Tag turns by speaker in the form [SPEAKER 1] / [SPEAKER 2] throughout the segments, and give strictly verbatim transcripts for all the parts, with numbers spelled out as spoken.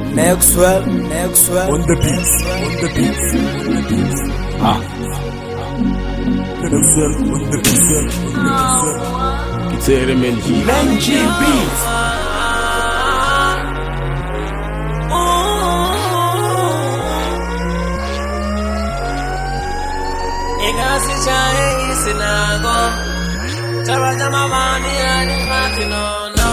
[SPEAKER 1] Maxwell, Maxwell,
[SPEAKER 2] on the beats, on the beats, on the beats. Ah, Maxwell on the beats, on the beats. It's a Menji,
[SPEAKER 1] Menji beats.
[SPEAKER 3] Ingasi chae isinago, chaba chama mani ani mati no no.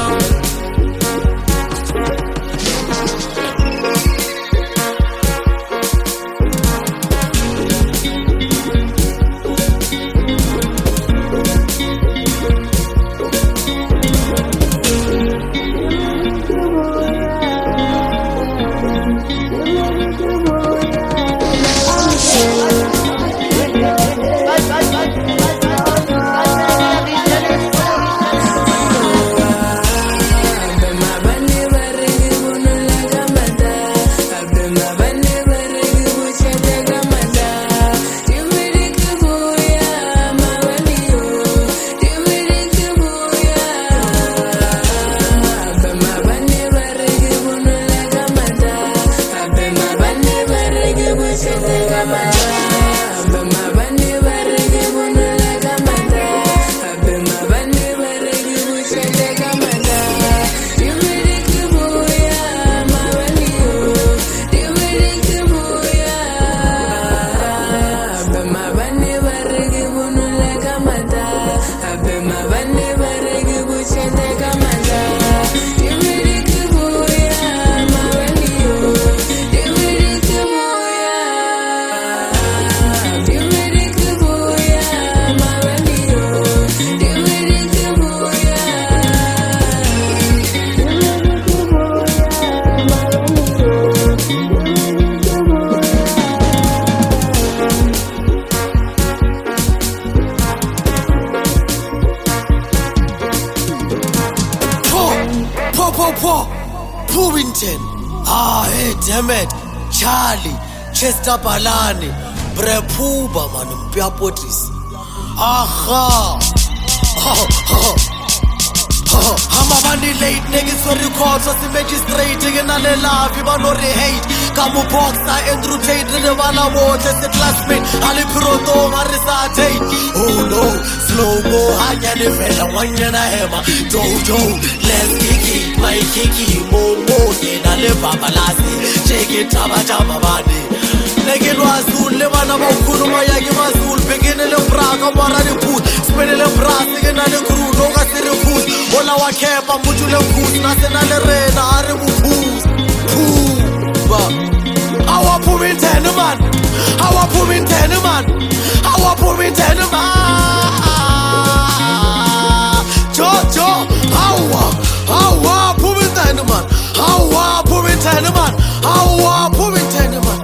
[SPEAKER 1] Puvington, ah, hey, damn it, Charlie, Chester Balani, Brepuba, man, Mpia Potris. Aha, I'm a money late niggas for the court, so the magistrate, and I love you, but not hate. Kamu boxer, Andrew Tate, the Walla War, just a classmate, Ali Proto, Marisa Tate. Oh no, slow mo, I get it, fella, one yana hammer, Jojo, let's kick it, my kicky, Momo, I live Babalasi, take it, Taba Jama Bani. Naked was soon, Levana Kuruma Yagi Mazul, beginning of Praga, Marani Pool, spinning a brass, again, and a crew, no gas in the food, all our camp, and Mutula Food, National Arena, Arabu Food, Food. Our poor man, our poor man, our poor man, Jojo, our, our poor man, our poor man, our poor man.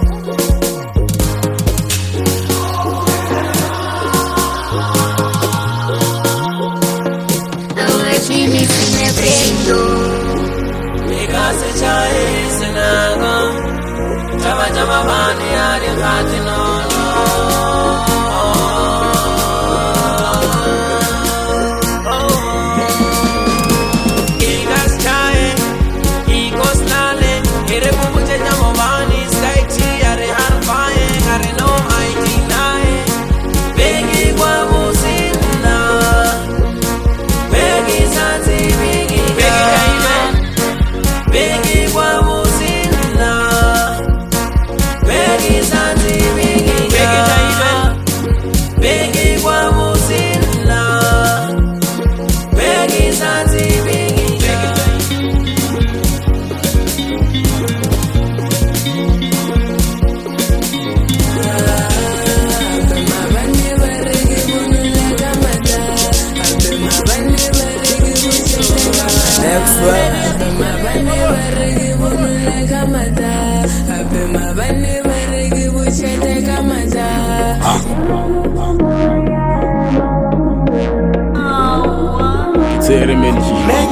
[SPEAKER 3] Chama chama mani ani khati no Igas chae, igos nale, ere bumuche chamo mani saiti are harfae, are no mighty nae, begi kwa musina, begi santi begi, begi kaime, begi kwa musina. Begi santi begi begi kwa musina begi santi begi
[SPEAKER 2] It's a Menji.